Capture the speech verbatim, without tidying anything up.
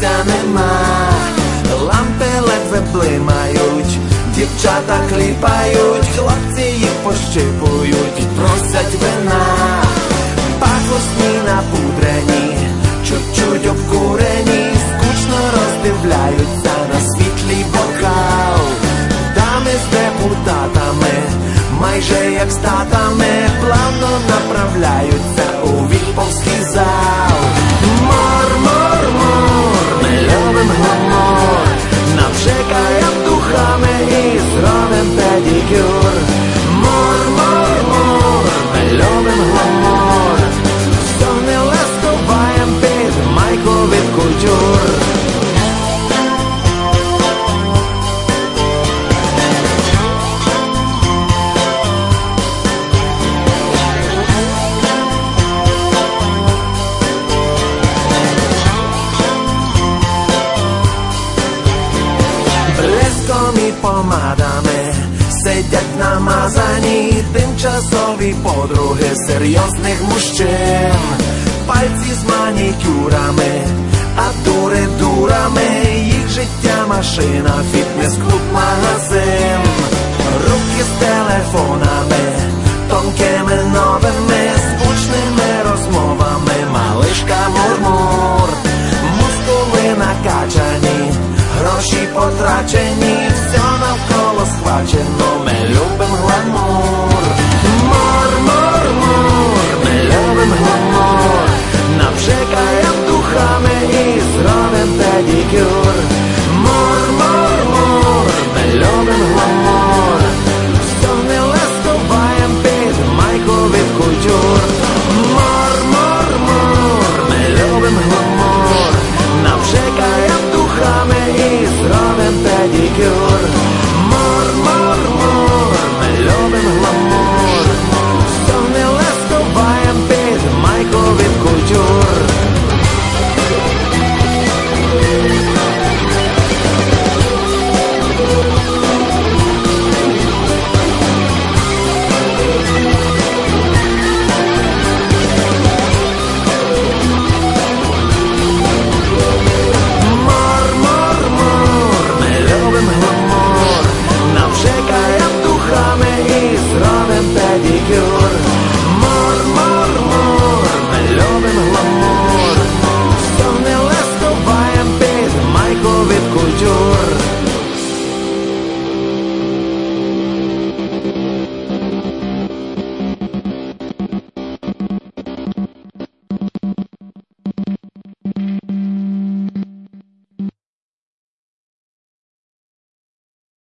місця нема, лампи ледве блимають, дівчата кліпають, хлопці їх пощипують, просять вина. Пахосні напудрені, чуть-чуть обкурені, скучно роздивляються на світлий бокал. Дами з депутатами, майже як статами, плавно направляються у вільповський зал. Мор, мор, мор, ми любим гламур, навшикаєм духами і зробим педикюр. Мор, мор, мор, ми любим гламур, все гниле сховаєм під майку від культур. Блеском і помадами сидять намазані тимчасові подруги серйозних мужчин. Пальці з манікюрами, а дури дурами, їх життя машина, фітнес-клуб, магазин.